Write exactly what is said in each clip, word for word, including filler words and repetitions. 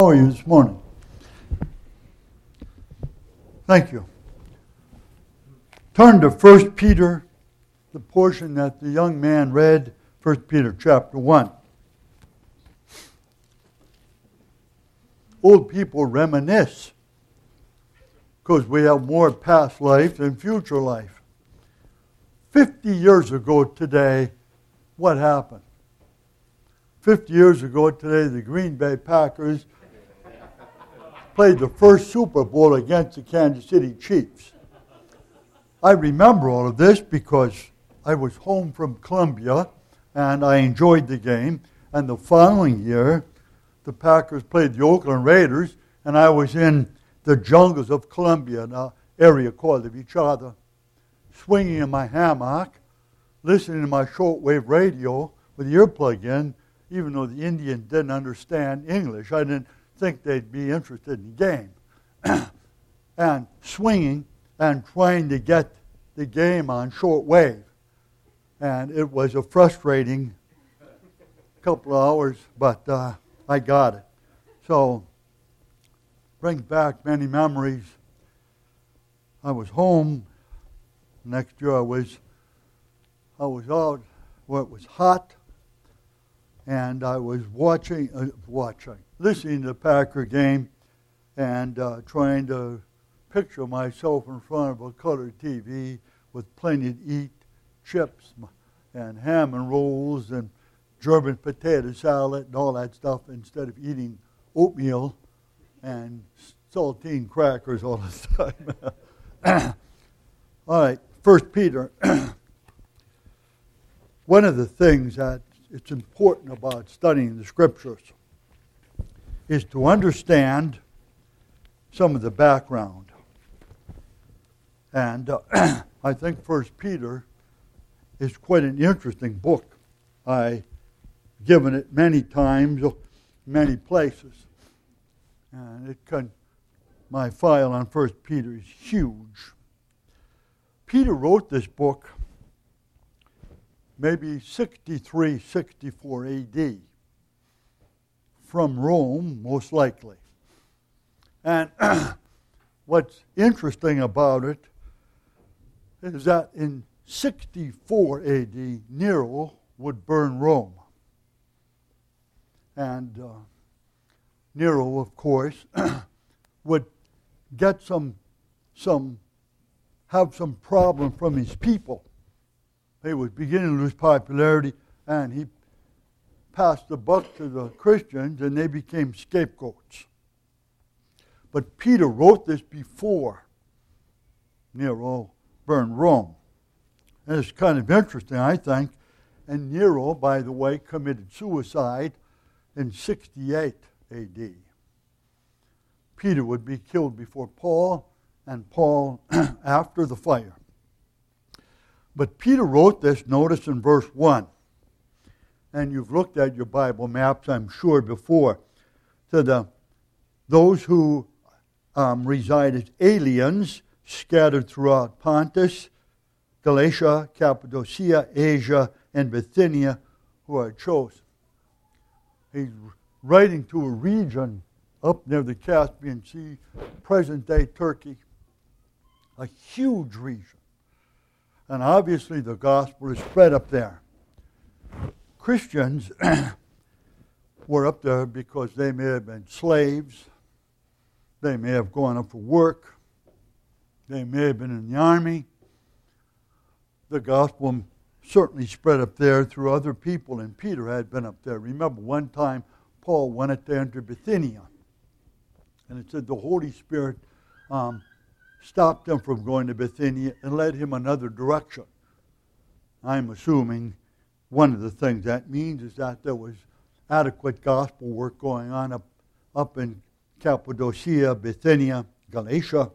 How are you this morning? Thank you. Turn to First Peter, the portion that the young man read, First Peter chapter one. Old people reminisce because we have more past life than future life. Fifty years ago today, what happened? Fifty years ago today, the Green Bay Packers played the first Super Bowl against the Kansas City Chiefs. I remember all of this because I was home from Columbia and I enjoyed the game. And the following year, the Packers played the Oakland Raiders, and I was in the jungles of Columbia, an area called Vichada, swinging in my hammock, listening to my shortwave radio with the earplug in, even though the Indian didn't understand English. I didn't think they'd be interested in the game. And swinging and trying to get the game on shortwave. And it was a frustrating couple of hours, but uh, I got it. So, brings back many memories. I was home. Next year I was I was out where it was hot, and I was watching, uh, watching, listening to the Packer game, and uh, trying to picture myself in front of a colored T V with plenty to eat, chips and ham and rolls and German potato salad and all that stuff, instead of eating oatmeal and saltine crackers all the time. All right, First Peter. One of the things that it's important about studying the Scriptures is to understand some of the background. And uh, I think First Peter is quite an interesting book. I've given it many times, many places. And it can, my file on First Peter is huge. Peter wrote this book maybe sixty-three, sixty-four A D from Rome, most likely. And what's interesting about it is that in sixty-four A D, Nero would burn Rome. And uh, Nero, of course, would get some, some, have some problem from his people. He was beginning to lose popularity, and he passed the buck to the Christians, and they became scapegoats. But Peter wrote this before Nero burned Rome. And it's kind of interesting, I think. And Nero, by the way, committed suicide in sixty-eight A D. Peter would be killed before Paul, and Paul after the fire. But Peter wrote this, notice in verse one. And you've looked at your Bible maps, I'm sure, before. To the those who um, reside as aliens scattered throughout Pontus, Galatia, Cappadocia, Asia, and Bithynia, who are chosen. He's writing to a region up near the Caspian Sea, present-day Turkey, a huge region. And obviously the gospel is spread up there. Christians were up there because they may have been slaves, they may have gone up for work, they may have been in the army. The gospel certainly spread up there through other people, and Peter had been up there. Remember, one time Paul wanted to enter Bithynia, and it said the Holy Spirit um, stopped him from going to Bithynia and led him another direction. I'm assuming one of the things that means is that there was adequate gospel work going on up, up in Cappadocia, Bithynia, Galatia.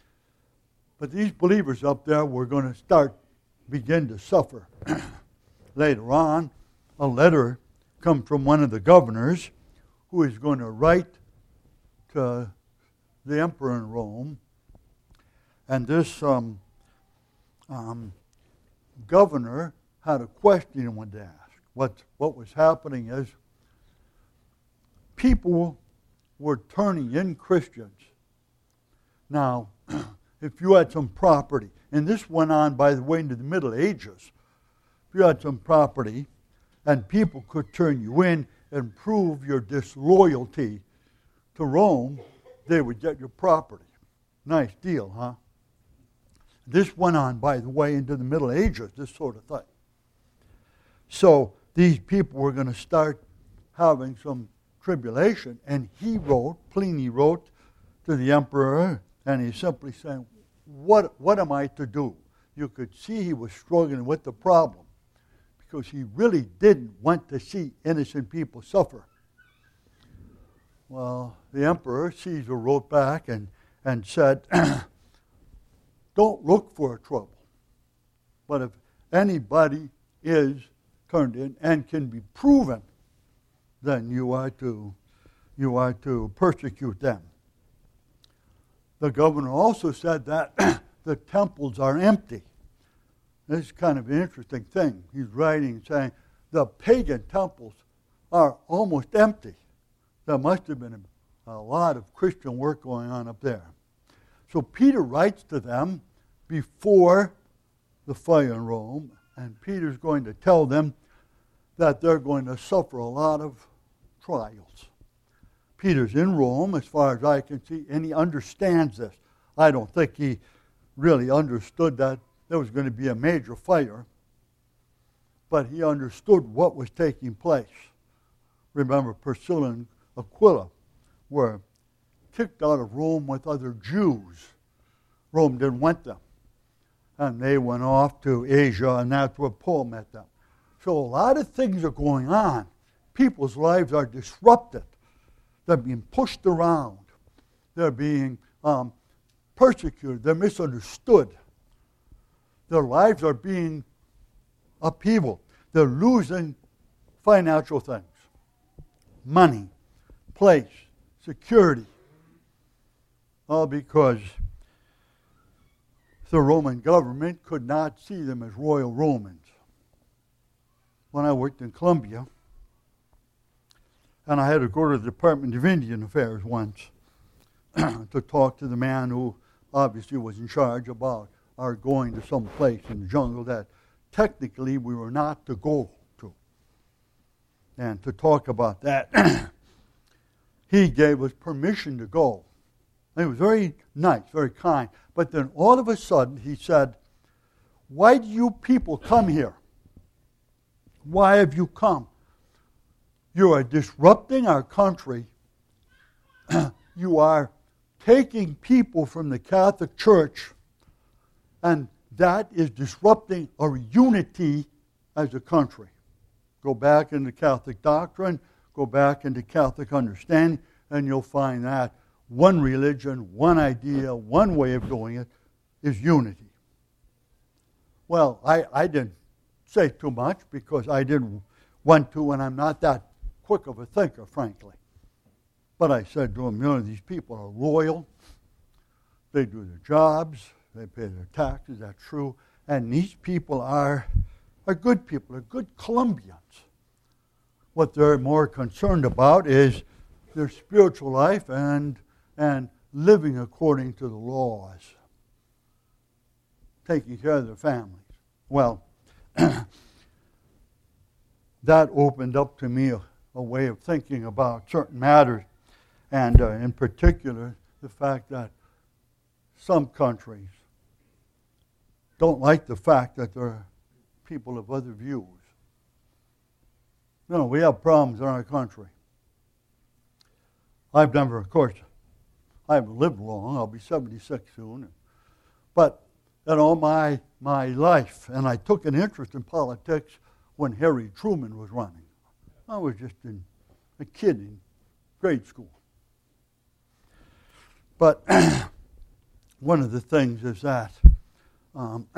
But these believers up there were going to start, begin to suffer. Later on, a letter comes from one of the governors who is going to write to the emperor in Rome. And this um, um, governor had a question he wanted to ask. What, what was happening is people were turning in Christians. Now, if you had some property, and this went on, by the way, into the Middle Ages, if you had some property and people could turn you in and prove your disloyalty to Rome, they would get your property. Nice deal, huh? This went on, by the way, into the Middle Ages, this sort of thing. So these people were going to start having some tribulation, and he wrote, Pliny wrote to the emperor, and he simply said, what, what am I to do? You could see he was struggling with the problem because he really didn't want to see innocent people suffer. Well, the emperor, Caesar, wrote back and, and said, don't look for a trouble. But if anybody is turned in and can be proven, then you are to, you are to persecute them. The governor also said that the temples are empty. This is kind of an interesting thing. He's writing saying the pagan temples are almost empty. There must have been a, a lot of Christian work going on up there. So Peter writes to them before the fire in Rome, and Peter's going to tell them that they're going to suffer a lot of trials. Peter's in Rome, as far as I can see, and he understands this. I don't think he really understood that there was going to be a major fire, but he understood what was taking place. Remember, Priscilla and Aquila were kicked out of Rome with other Jews. Rome didn't want them. And they went off to Asia, and that's where Paul met them. So a lot of things are going on. People's lives are disrupted. They're being pushed around. They're being um, persecuted. They're misunderstood. Their lives are being upheaval. They're losing financial things. Money, place, security. All because the Roman government could not see them as royal Romans. When I worked in Colombia, and I had to go to the Department of Indian Affairs once to talk to the man who obviously was in charge about our going to some place in the jungle that technically we were not to go to. And to talk about that, he gave us permission to go. And he was very nice, very kind. But then all of a sudden he said, why do you people come here? Why have you come? You are disrupting our country. You are taking people from the Catholic Church, and that is disrupting our unity as a country. Go back into Catholic doctrine, go back into Catholic understanding, and you'll find that one religion, one idea, one way of doing it is unity. Well, I, I didn't say too much because I didn't want to, and I'm not that quick of a thinker, frankly. But I said to him, you know, these people are loyal. They do their jobs. They pay their taxes. That's true. And these people are, are good people. They're good Colombians. What they're more concerned about is their spiritual life and, and living according to the laws. Taking care of their families. Well, that opened up to me a, a way of thinking about certain matters, and uh, in particular, the fact that some countries don't like the fact that there are people of other views. You know, we have problems in our country. I've never, of course, I haven't lived long. I'll be seventy-six soon. But, you know, my, my life, and I took an interest in politics when Harry Truman was running. I was just in, a kid in grade school. But one of the things is that um,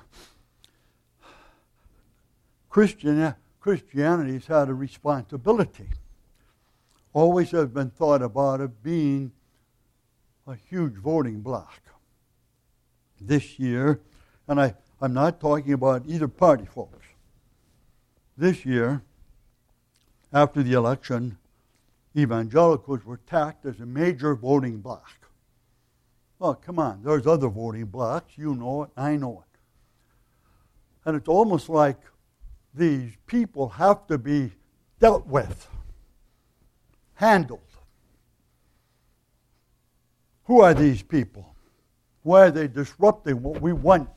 Christian, Christianity's had a responsibility. Always has been thought about it being a huge voting bloc. This year, and I, I'm not talking about either party, folks. This year, after the election, evangelicals were tacked as a major voting bloc. Oh, come on, there's other voting blocs. You know it, I know it. And it's almost like these people have to be dealt with, handled. Who are these people? Why are they disrupting what we want?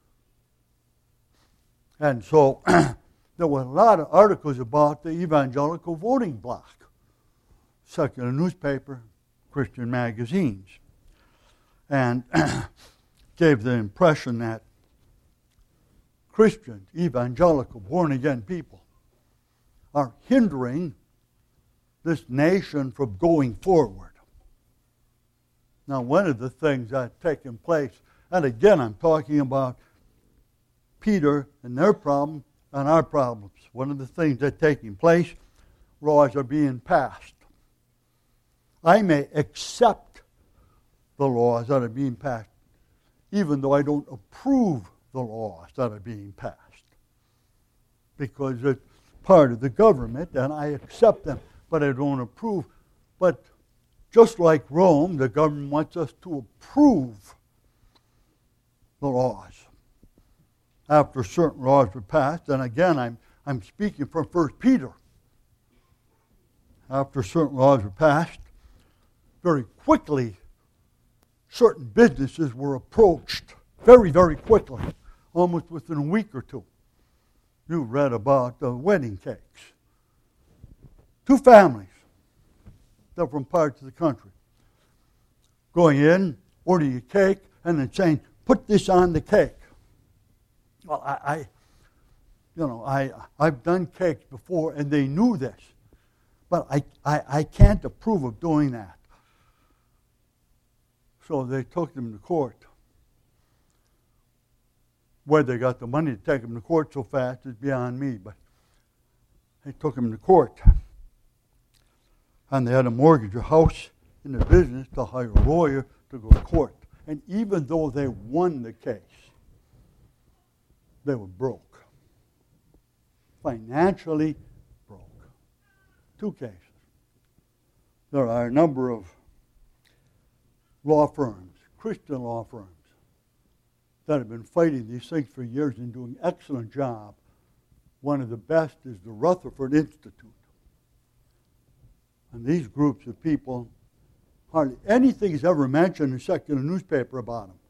And so there were a lot of articles about the evangelical voting bloc. Secular newspaper, Christian magazines. And gave the impression that Christians, evangelical, born-again people, are hindering this nation from going forward. Now, one of the things that's taken place, and again, I'm talking about Peter and their problem and our problems. One of the things that's taking place, laws are being passed. I may accept the laws that are being passed, even though I don't approve the laws that are being passed, because it's part of the government and I accept them, but I don't approve. But just like Rome, the government wants us to approve the laws. After certain laws were passed, and again, I'm, I'm speaking from First Peter. After certain laws were passed, very quickly, certain businesses were approached very, very quickly, almost within a week or two. You read about the wedding cakes. Two families, they're from parts of the country, going in, ordering a cake, and then saying, put this on the cake. Well, I, I you know, I, I've done cakes before, and they knew this. But I, I, I can't approve of doing that. So they took them to court. Where they got the money to take them to court so fast is beyond me, but they took them to court. And they had to mortgage a house in the business to hire a lawyer to go to court. And even though they won the case, they were broke. Financially broke. Two cases. There are a number of law firms, Christian law firms, that have been fighting these things for years and doing an excellent job. One of the best is the Rutherford Institute. And these groups of people, hardly anything is ever mentioned in a secular newspaper about them,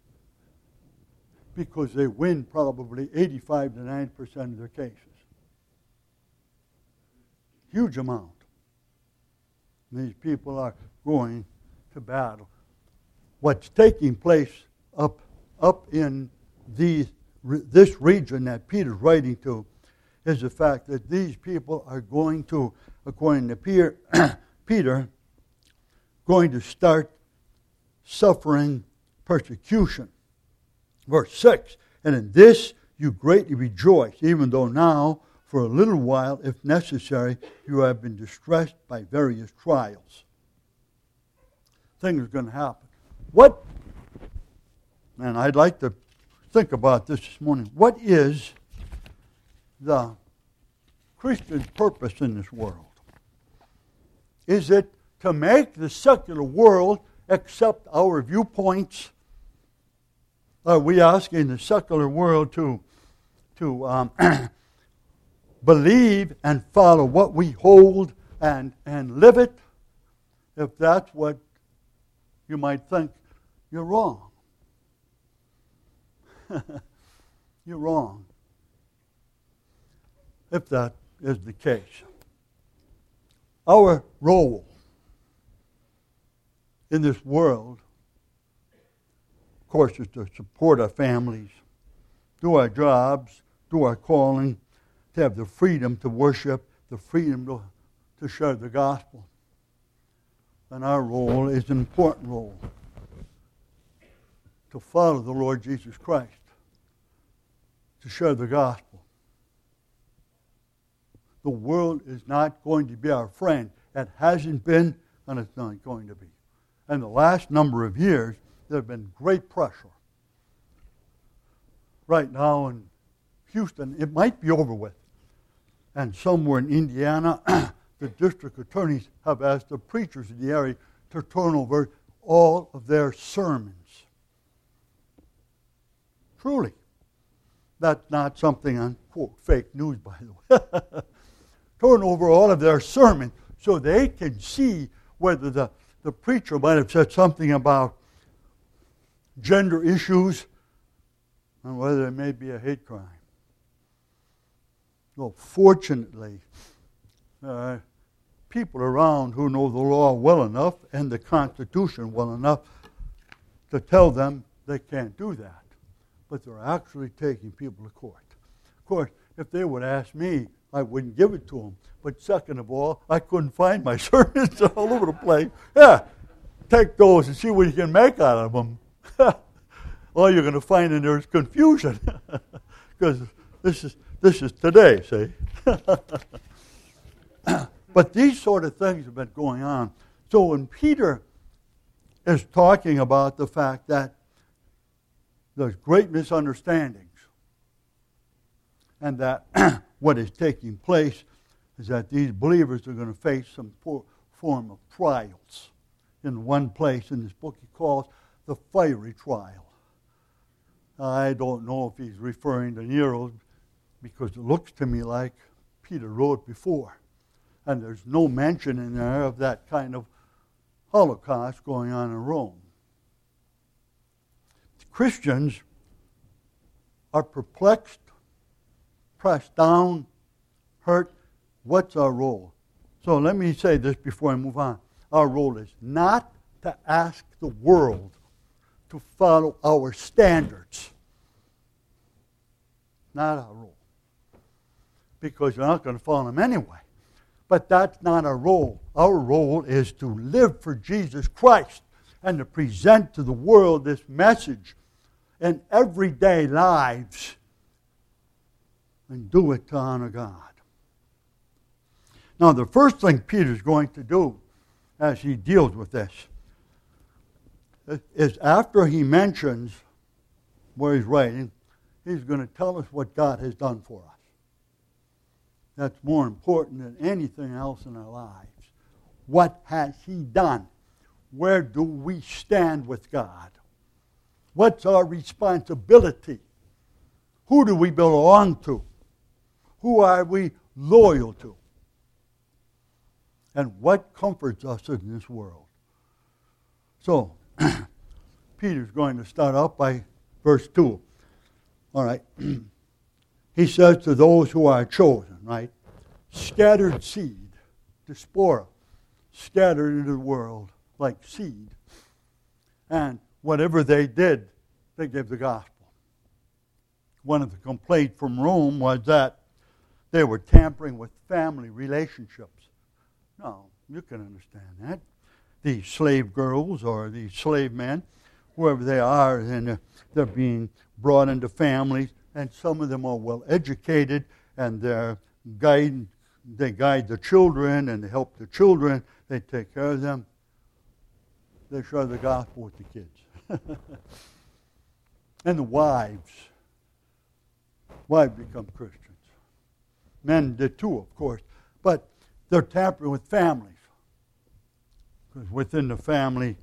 because they win probably eighty-five to ninety percent of their cases. Huge amount. And these people are going to battle. What's taking place up up in these, this region that Peter's writing to is the fact that these people are going to, according to Peter, Peter, going to start suffering persecution. Verse six, and in this you greatly rejoice, even though now, for a little while, if necessary, you have been distressed by various trials. Things are going to happen. What, and I'd like to think about this this morning, what is the Christian's purpose in this world? Is it to make the secular world accept our viewpoints? Are we asking the secular world to, to um, believe and follow what we hold and, and live it? If that's what you might think, you're wrong. You're wrong. If that is the case. Our role in this world, of course, is to support our families, do our jobs, do our calling, to have the freedom to worship, the freedom to, to share the gospel. And our role is an important role, to follow the Lord Jesus Christ, to share the gospel. The world is not going to be our friend. It hasn't been, and it's not going to be. And the last number of years, there have been great pressure. Right now in Houston, it might be over with. And somewhere in Indiana, the district attorneys have asked the preachers in the area to turn over all of their sermons. Truly. That's not something on, quote, fake news, by the way. Turn over all of their sermons so they can see whether the, the preacher might have said something about gender issues and whether it may be a hate crime. Well, fortunately, there are people around who know the law well enough and the Constitution well enough to tell them they can't do that. But they're actually taking people to court. Of course, if they would ask me, I wouldn't give it to them. But second of all, I couldn't find my sermons all over the place. Yeah, take those and see what you can make out of them. All you're going to find in there is confusion. Because this is this is today, see? But these sort of things have been going on. So when Peter is talking about the fact that there's great misunderstandings and that what is taking place is that these believers are going to face some form of trials. In one place in this book he calls the fiery trial. I don't know if he's referring to Nero because it looks to me like Peter wrote before. And there's no mention in there of that kind of Holocaust going on in Rome. Christians are perplexed, pressed down, hurt. What's our role? So let me say this before I move on. Our role is not to ask the world to follow our standards. Not our role. Because you're not going to follow them anyway. But that's not our role. Our role is to live for Jesus Christ and to present to the world this message in everyday lives and do it to honor God. Now, the first thing Peter's going to do as he deals with this is after he mentions where he's writing, he's going to tell us what God has done for us. That's more important than anything else in our lives. What has he done? Where do we stand with God? What's our responsibility? Who do we belong to? Who are we loyal to? And what comforts us in this world? So, Peter's going to start out by verse two. All right. He says to those who are chosen, right? Scattered seed, diaspora, scattered into the world like seed. And whatever they did, they gave the gospel. One of the complaints from Rome was that they were tampering with family relationships. No, you can understand that. These slave girls or these slave men, whoever they are, and they're being brought into families, and some of them are well educated, and they're guide, they guide the children, and they help the children. They take care of them. They share the gospel with the kids. And the wives. Wives become Christians. Men did too, of course. But they're tampering with families. Because within the family,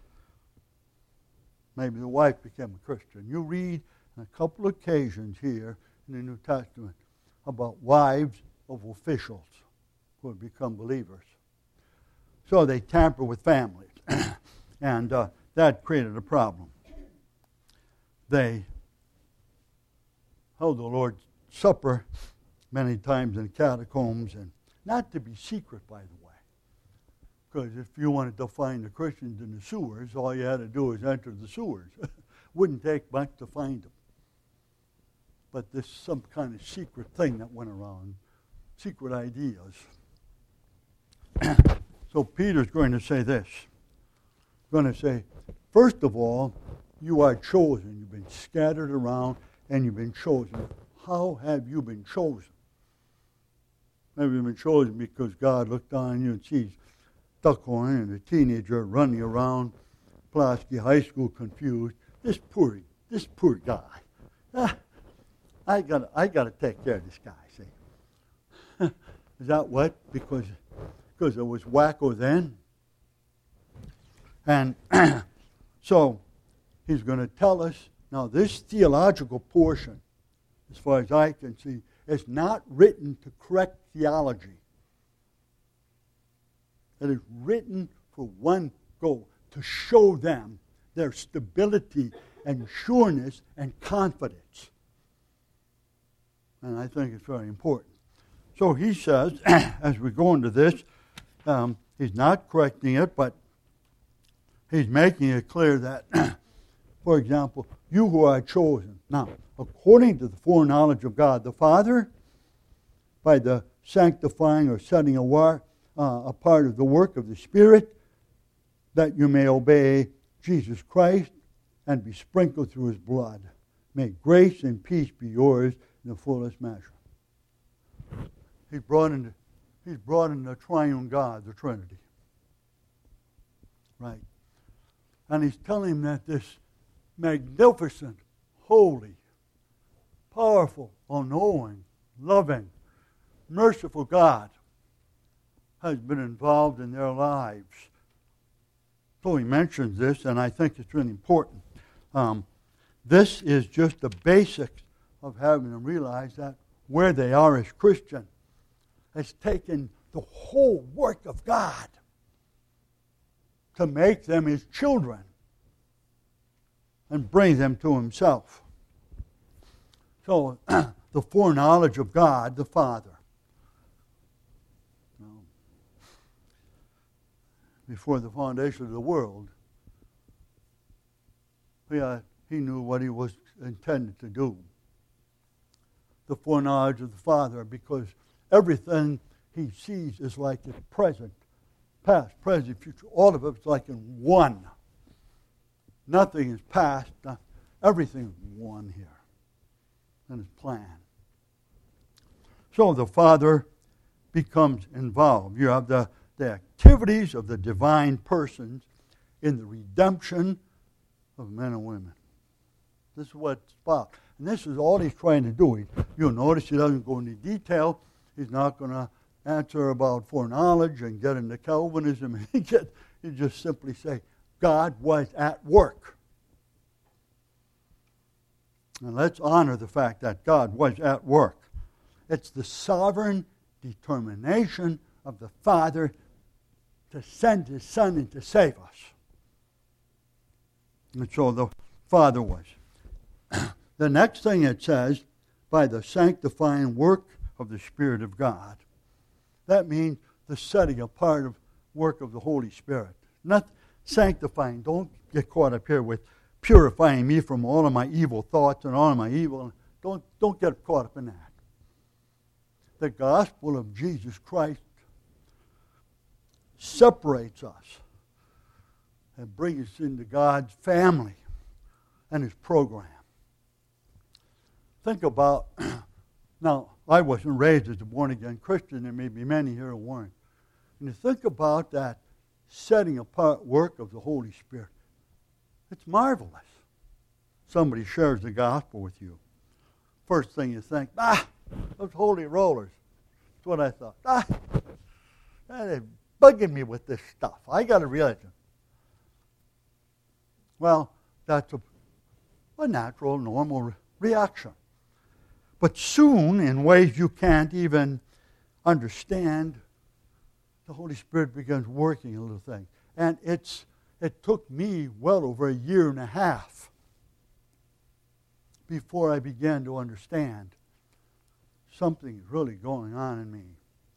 maybe the wife became a Christian. You read on a couple of occasions here in the New Testament about wives of officials who have become believers. So they tamper with families. And uh, that created a problem. They held the Lord's Supper many times in catacombs, and not to be secret, by the way. Because if you wanted to find the Christians in the sewers, all you had to do is enter the sewers. Wouldn't take much to find them. But this is some kind of secret thing that went around, secret ideas. So Peter's going to say this. He's going to say, first of all, you are chosen. You've been scattered around and you've been chosen. How have you been chosen? Maybe you've been chosen because God looked on you and sees Duckhorn and a teenager running around Pulaski High School confused. This poor, this poor guy. Ah, I got I got to take care of this guy, see. Is that what? Because because it was wacko then. And so he's going to tell us, now this theological portion, as far as I can see, is not written to correct theology. It is written for one goal, to show them their stability and sureness and confidence. And I think it's very important. So he says, as we go into this, um, he's not correcting it, but he's making it clear that, for example, you who are chosen. Now, according to the foreknowledge of God the Father, by the sanctifying or setting away, uh, a part of the work of the Spirit, that you may obey Jesus Christ and be sprinkled through His blood. May grace and peace be yours in the fullest measure. He's brought in, he's brought in the triune God, the Trinity. Right. And he's telling him that this magnificent, holy, powerful, all-knowing, loving, merciful God has been involved in their lives. So he mentions this, and I think it's really important. Um, this is just the basics of having them realize that where they are as Christian has taken the whole work of God to make them His children and bring them to Himself. So, the foreknowledge of God the Father. Before the foundation of the world, yeah, He knew what He was intended to do. The foreknowledge of the Father, because everything He sees is like it's present, past, present, future. All of it's like in one. Nothing is past. Not, everything is one here in His plan. So the Father becomes involved. You have the, the activities of the divine persons in the redemption of men and women. This is what it's about. And this is all he's trying to do. He, you'll notice he doesn't go into detail. He's not going to answer about foreknowledge and get into Calvinism. He, get, he just simply say, God was at work. And let's honor the fact that God was at work. It's the sovereign determination of the Father to send His Son and to save us. And so the Father was. The next thing it says, by the sanctifying work of the Spirit of God. That means the setting apart of work of the Holy Spirit. Not sanctifying. Don't get caught up here with purifying me from all of my evil thoughts and all of my evil. Don't, don't get caught up in that. The gospel of Jesus Christ separates us and brings us into God's family and His program. Think about, now, I wasn't raised as a born-again Christian. There may be many here who weren't. And you think about that setting apart work of the Holy Spirit. It's marvelous. Somebody shares the gospel with you. First thing you think, ah, those holy rollers. That's what I thought. Ah, they're bugging me with this stuff. I got a religion. Well, that's a, a natural, normal re- reaction. But soon, in ways you can't even understand, the Holy Spirit begins working a little thing. And it's it took me well over a year and a half before I began to understand something is really going on in me.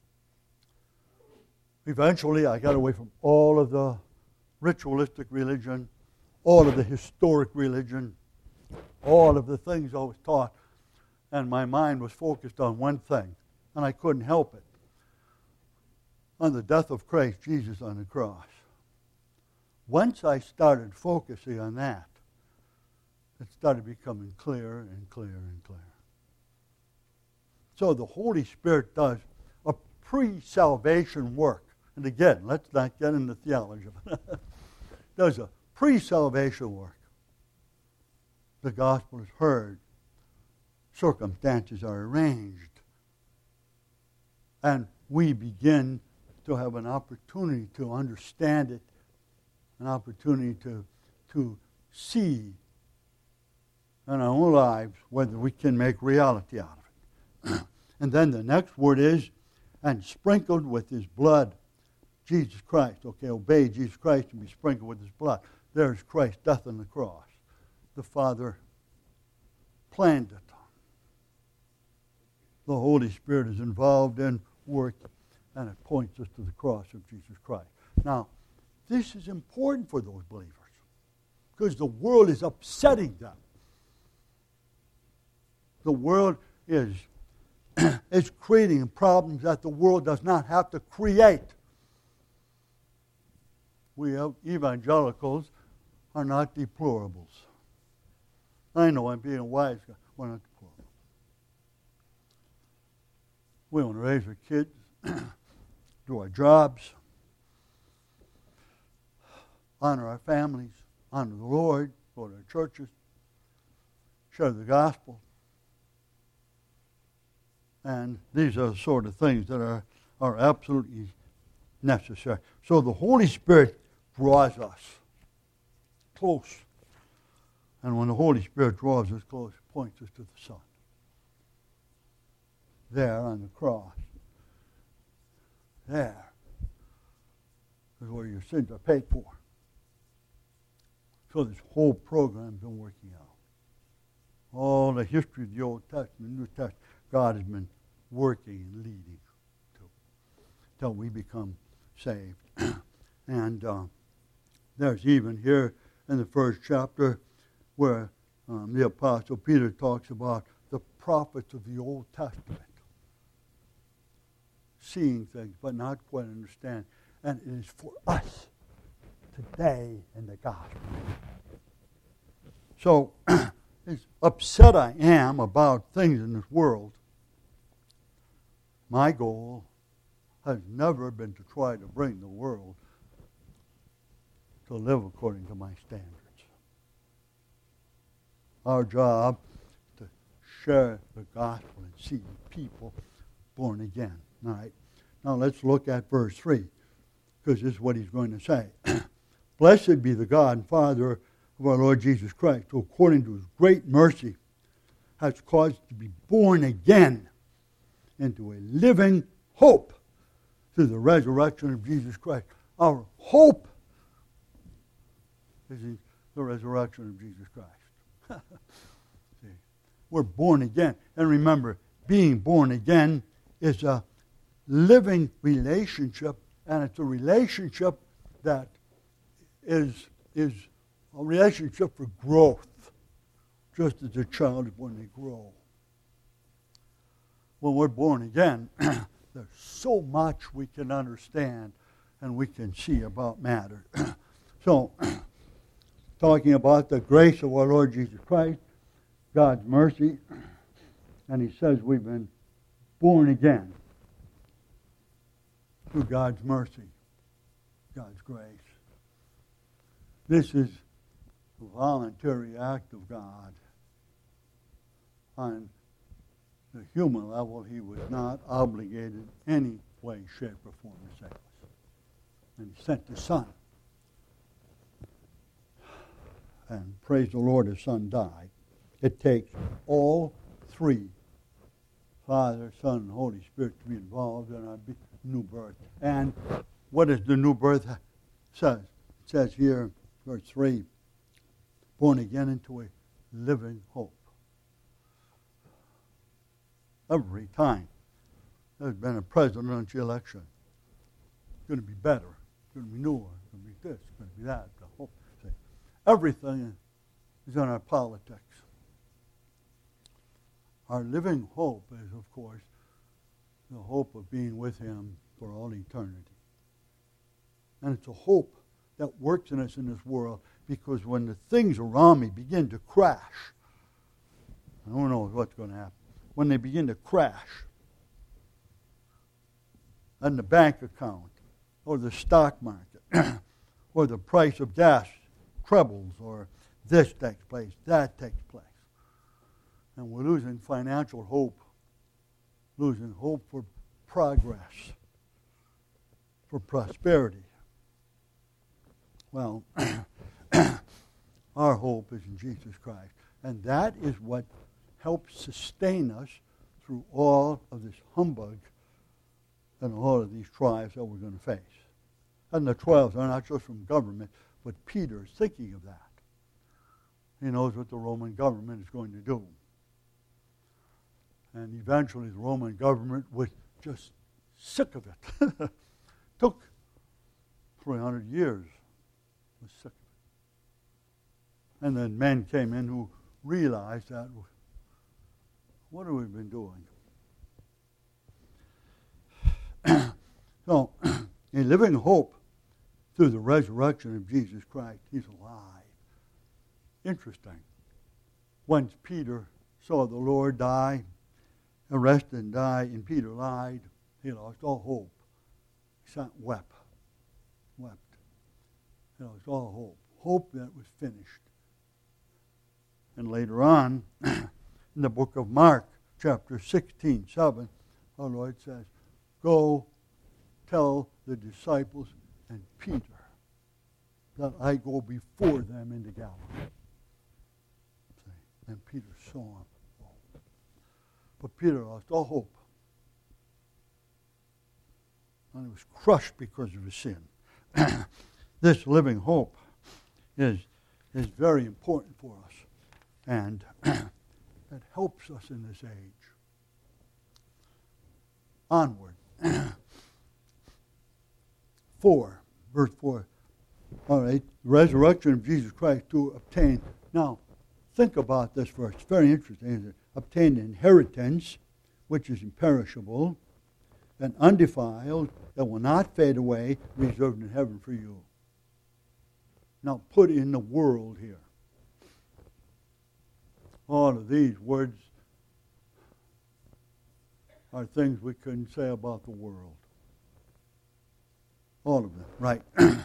Eventually, I got away from all of the ritualistic religion, all of the historic religion, all of the things I was taught, and my mind was focused on one thing, and I couldn't help it. On the death of Christ Jesus on the cross. Once I started focusing on that, it started becoming clearer and clearer and clearer. So the Holy Spirit does a pre-salvation work. And again, let's not get into theology. Does a pre-salvation work. The gospel is heard. Circumstances are arranged. And we begin to have an opportunity to understand it, an opportunity to, to see in our own lives whether we can make reality out of it. And then the next word is, and sprinkled with his blood, Jesus Christ. Okay, obey Jesus Christ and be sprinkled with his blood. There's Christ's death on the cross. The Father planned it. The Holy Spirit is involved in work, and it points us to the cross of Jesus Christ. Now, this is important for those believers because the world is upsetting them. The world is, is creating problems that the world does not have to create. We have evangelicals are not deplorables. I know I'm being a wise guy. We're not deplorable. We want to raise our kids, do our jobs, honor our families, honor the Lord, go to our churches, share the gospel. And these are the sort of things that are, are absolutely necessary. So the Holy Spirit draws us close. And when the Holy Spirit draws us close, it points us to the Son. There on the cross. There is where your sins are paid for. So this whole program's been working out. All the history of the Old Testament, New Testament, God has been working and leading to till we become saved. And uh, there's even here in the first chapter where um, the Apostle Peter talks about the prophets of the Old Testament seeing things but not quite understand. And it is for us today in the gospel. So, as upset I am about things in this world, my goal has never been to try to bring the world to live according to my standards. Our job is to share the gospel and see people born again. All right. Now let's look at verse three, because this is what he's going to say. Blessed be the God and Father of our Lord Jesus Christ, who according to his great mercy has caused to be born again into a living hope through the resurrection of Jesus Christ. Our hope is in the resurrection of Jesus Christ. See, we're born again. And remember, being born again is a living relationship, and it's a relationship that is, is a relationship for growth, just as a child is when they grow. When we're born again, there's so much we can understand and we can see about matter. So, talking about the grace of our Lord Jesus Christ, God's mercy, and he says we've been born again through God's mercy, God's grace. This is a voluntary act of God. On the human level, he was not obligated in any way, shape, or form to save us. And he sent his Son. And praise the Lord, his Son died. It takes all three, Father, Son, and Holy Spirit, to be involved in our new birth. And what does the new birth says? It says here, verse three, born again into a living hope. Every time there's been a presidential election, it's going to be better, it's going to be newer, it's going to be this, it's going to be that. The hope. See, everything is in our politics. Our living hope is, of course, the hope of being with him for all eternity. And it's a hope that works in us in this world, because when the things around me begin to crash, I don't know what's going to happen. When they begin to crash, and the bank account, or the stock market, or the price of gas trebles, or this takes place, that takes place, and we're losing financial hope, losing hope for progress, for prosperity. Well, our hope is in Jesus Christ. And that is what helps sustain us through all of this humbug and all of these trials that we're going to face. And the trials are not just from government, but Peter is thinking of that. He knows what the Roman government is going to do. And eventually the Roman government was just sick of it. Took three hundred years. Was sick of it. And then men came in who realized that, what have we been doing? So, a living hope through the resurrection of Jesus Christ. He's alive. Interesting. Once Peter saw the Lord die, arrested and die, and Peter lied, he lost all hope. He sat and wept. Wept. He lost all hope. Hope that was finished. And later on, in the book of Mark, chapter sixteen, seven, our Lord says, go tell the disciples and Peter that I go before them into Galilee. See? And Peter saw him. But Peter lost all hope. And he was crushed because of his sin. This living hope is, is very important for us. And it helps us in this age. Onward. Four, verse four. All right, the resurrection of Jesus Christ to obtain. Now, think about this verse. It's very interesting, isn't it? Obtain inheritance, which is imperishable, and undefiled, that will not fade away, reserved in heaven for you. Now, put in the world here. All of these words are things we couldn't say about the world. All of them, right?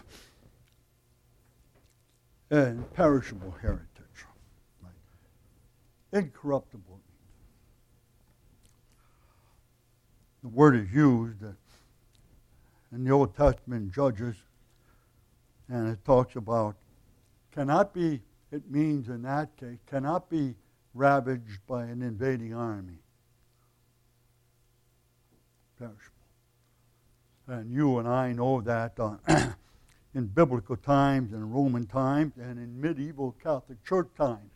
And perishable heritage. Right? Incorruptible. The word is used in the Old Testament Judges, and it talks about, cannot be, it means in that case, cannot be ravaged by an invading army. Perishable. And you and I know that uh, in biblical times, in Roman times, and in medieval Catholic Church times,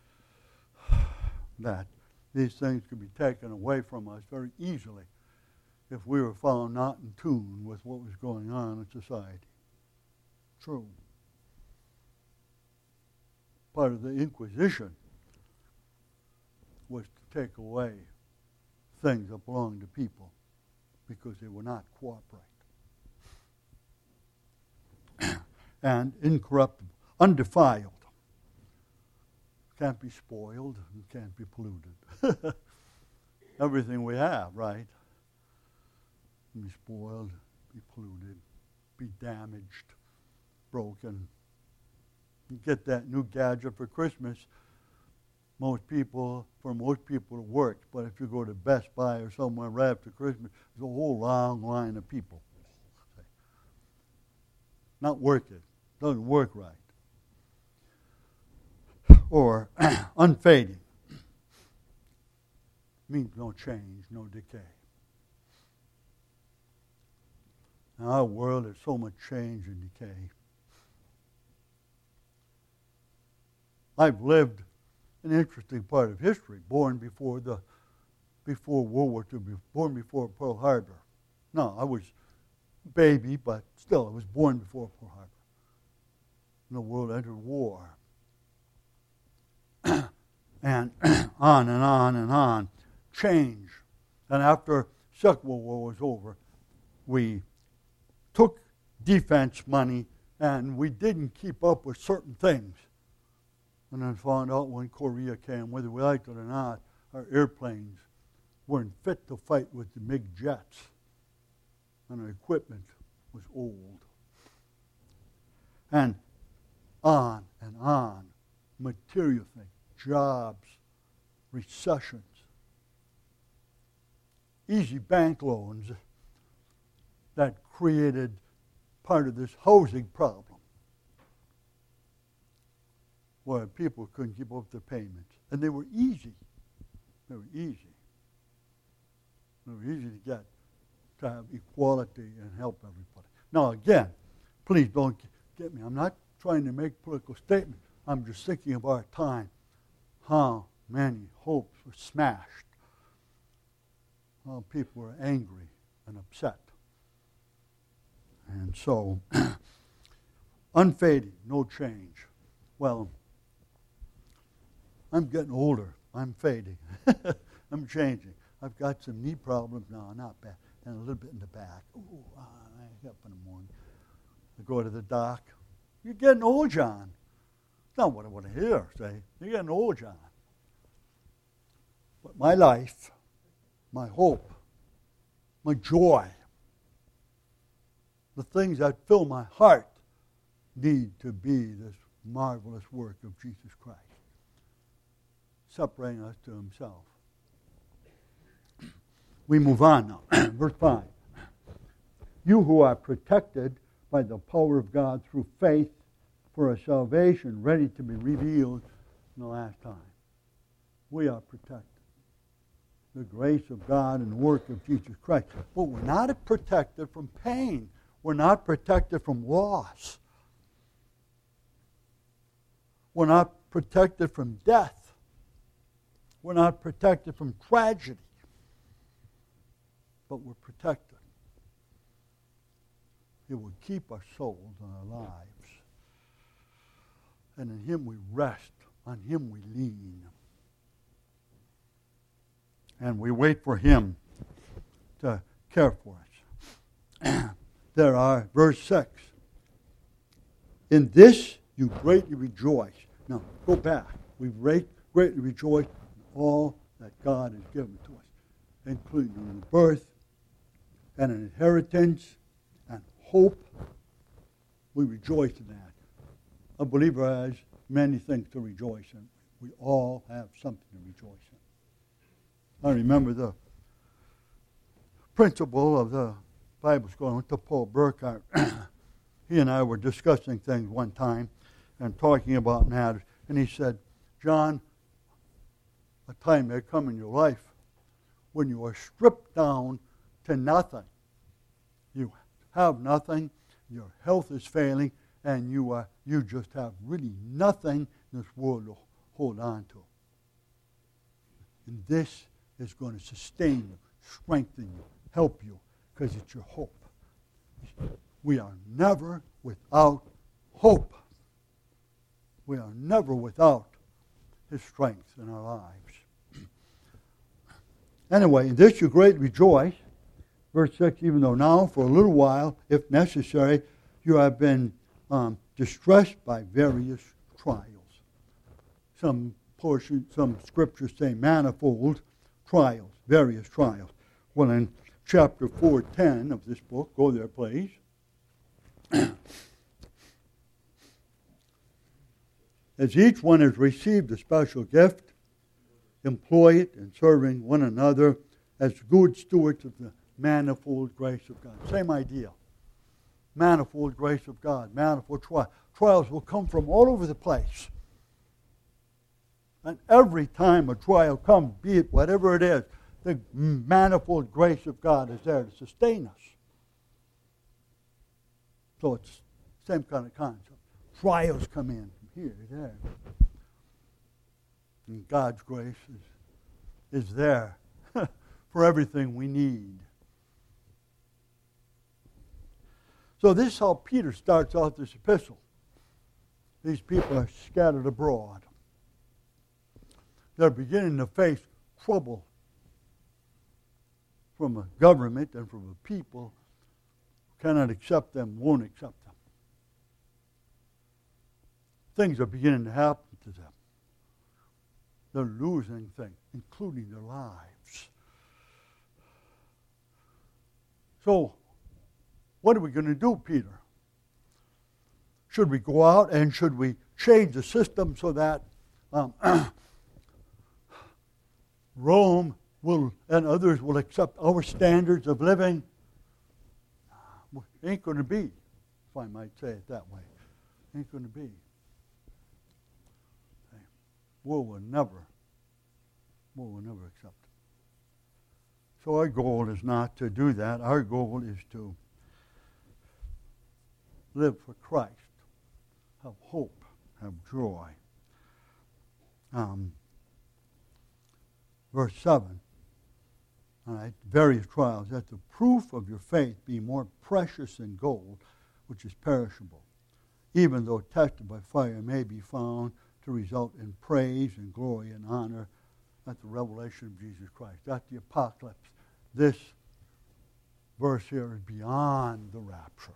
that these things could be taken away from us very easily if we were found not in tune with what was going on in society. True. Part of the Inquisition was to take away things that belonged to people because they were not cooperating. And incorruptible, undefiled. Can't be spoiled, and can't be polluted. Everything we have, right? Be spoiled, be polluted, be damaged, broken. You get that new gadget for Christmas. Most people, for most people it works, but if you go to Best Buy or somewhere right after Christmas, there's a whole long line of people. Not working. Doesn't work right. Or unfading. Means no change, no decay. In our world, there's so much change and decay. I've lived an interesting part of history, born before the before World War Two, born before Pearl Harbor. No, I was a baby, but still, I was born before Pearl Harbor. And the world entered war. And on and on and on. Change. And after Second World War was over, we took defense money and we didn't keep up with certain things. And then found out when Korea came, whether we liked it or not, our airplanes weren't fit to fight with the MiG jets. And our equipment was old. And on and on. Material things, jobs, recessions, easy bank loans that created part of this housing problem, where people couldn't keep up their payments. And they were easy. They were easy. They were easy to get, to have equality and help everybody. Now again, please don't get me. I'm not trying to make political statements. I'm just thinking of our time. How many hopes were smashed. How people were angry and upset. And so, unfading, no change. Well, I'm getting older. I'm fading. I'm changing. I've got some knee problems now, not bad, and a little bit in the back. Ooh, I get up in the morning. I go to the doc. You're getting old, John. That's not what I want to hear. Say, you're getting old, John. But my life, my hope, my joy, the things that fill my heart need to be this marvelous work of Jesus Christ, separating us to himself. We move on now. Verse five. You who are protected by the power of God through faith for a salvation ready to be revealed in the last time. We are protected. The grace of God and the work of Jesus Christ. But we're not protected from pain. We're not protected from loss. We're not protected from death. We're not protected from tragedy. But we're protected. It will keep our souls and our lives. And in him we rest. On him we lean. And we wait for him to care for us. There are, verse six. In this you greatly rejoice. Now, go back. We greatly rejoice in all that God has given to us, including a new birth and an inheritance and hope. We rejoice in that. A believer has many things to rejoice in. We all have something to rejoice in. I remember the principal of the Bible school. I went to Paul Burkhardt. He and I were discussing things one time and talking about matters. And he said, John, a time may come in your life when you are stripped down to nothing. You have nothing, your health is failing, and you are you just have really nothing in this world to hold on to. And this is going to sustain you, strengthen you, help you, because it's your hope. We are never without hope. We are never without his strength in our lives. Anyway, in this you greatly rejoice. Verse six, even though now for a little while, if necessary, you have been um, distressed by various trials. Some portion, some scriptures say manifold trials, various trials. Well, in chapter four ten of this book, go there, please. As each one has received a special gift, employ it in serving one another as good stewards of the manifold grace of God. Same idea. Manifold grace of God, manifold trials. Trials will come from all over the place. And every time a trial comes, be it whatever it is, the manifold grace of God is there to sustain us. So it's the same kind of concept. Trials come in from here to there. And God's grace is, is there for everything we need. So this is how Peter starts out this epistle. These people are scattered abroad. They're beginning to face trouble from a government and from a people who cannot accept them, won't accept them. Things are beginning to happen to them. They're losing things, including their lives. So, what are we going to do, Peter? Should we go out and should we change the system so that um, Rome will and others will accept our standards of living? Ain't going to be, if I might say it that way. Ain't going to be. Okay. World will never, world will never accept it. So our goal is not to do that. Our goal is to live for Christ, have hope, have joy. Um, verse seven, all right, various trials, that the proof of your faith be more precious than gold, which is perishable, even though tested by fire may be found to result in praise and glory and honor at the revelation of Jesus Christ, at the apocalypse. This verse here is beyond the rapture.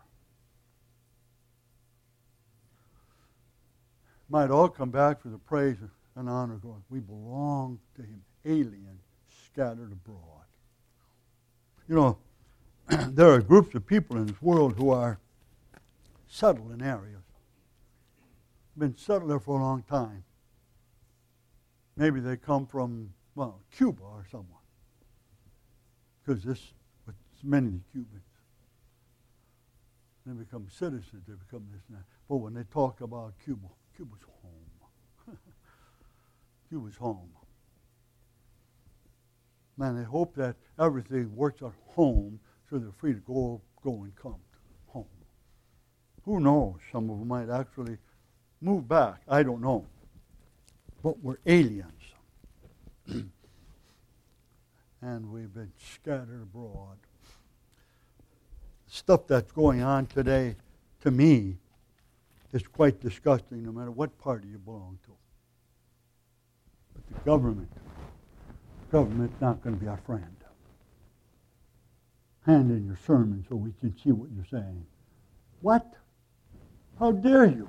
Might all come back for the praise and honor of God. We belong to Him, alien, scattered abroad. You know, there are groups of people in this world who are settled in areas. Been settled there for a long time. Maybe they come from, well, Cuba or someone. Because this, with many of the Cubans, they become citizens, they become this and that. But when they talk about Cuba, Cuba's home. Cuba's home. Man, they hope that everything works at home so they're free to go, go and come home. Who knows? Some of them might actually move back. I don't know. But we're aliens. And we've been scattered abroad. Stuff that's going on today, to me, is quite disgusting no matter what party you belong to. But the government, the government's not going to be our friend. Hand in your sermon so we can see what you're saying. What? How dare you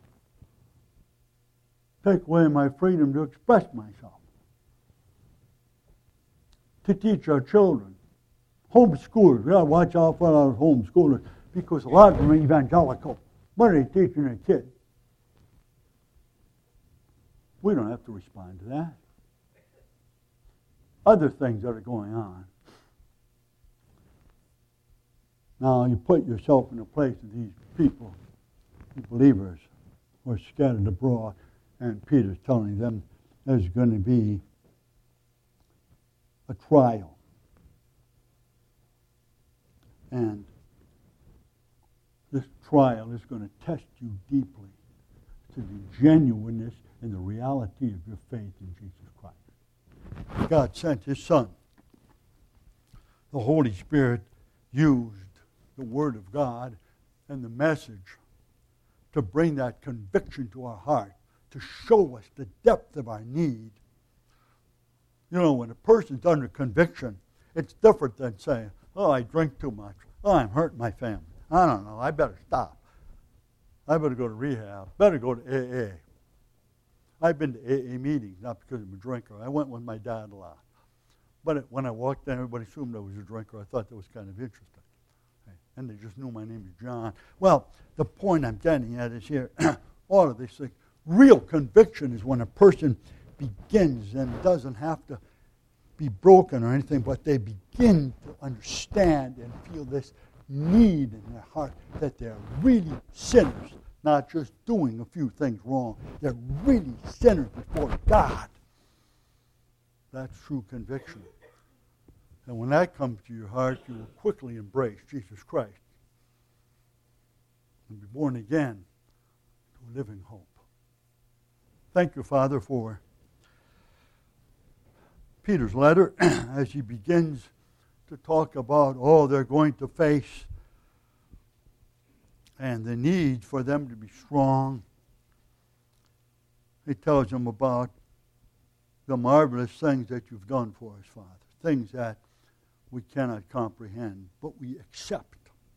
take away my freedom to express myself? To teach our children. Homeschoolers, we got to watch out for our homeschoolers because a lot of them are evangelical. What are they teaching their kids? We don't have to respond to that. Other things that are going on. Now you put yourself in the place of these people, the believers, who are scattered abroad, and Peter's telling them there's going to be a trial. And this trial is going to test you deeply to the genuineness and the reality of your faith in Jesus Christ. God sent His Son. The Holy Spirit used the Word of God and the message to bring that conviction to our heart, to show us the depth of our need. You know, when a person's under conviction, it's different than saying, oh, I drink too much. Oh, I'm hurting my family. I don't know. I better stop. I better go to rehab. Better go to A A. I've been to A A meetings, not because I'm a drinker. I went with my dad a lot. But it, when I walked in, everybody assumed I was a drinker. I thought that was kind of interesting. Okay. And they just knew my name is John. Well, the point I'm getting at is here, all of these things. Real conviction is when a person begins and doesn't have to be broken or anything, but they begin to understand and feel this need in their heart that they're really sinners, not just doing a few things wrong. They're really sinners before God. That's true conviction. And when that comes to your heart, you will quickly embrace Jesus Christ and be born again to a living hope. Thank you, Father, for Peter's letter as he begins to talk about all they're going to face and the need for them to be strong. He tells them about the marvelous things that you've done for us, Father, things that we cannot comprehend, but we accept.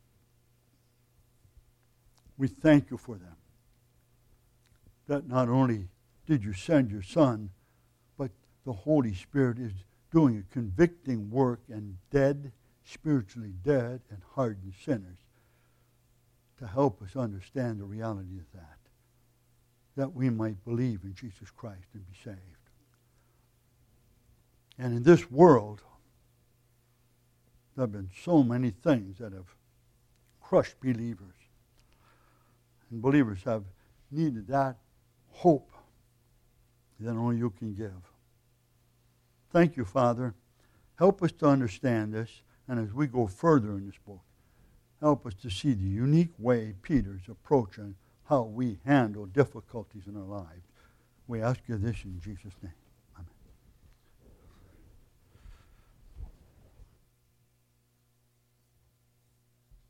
We thank you for them. That not only did you send your Son, but the Holy Spirit is doing a convicting work in dead, spiritually dead, and hardened sinners to help us understand the reality of that, that we might believe in Jesus Christ and be saved. And in this world, there have been so many things that have crushed believers. And believers have needed that hope that only you can give. Thank you, Father. Help us to understand this, and as we go further in this book, help us to see the unique way Peter's approaching how we handle difficulties in our lives. We ask you this in Jesus' name.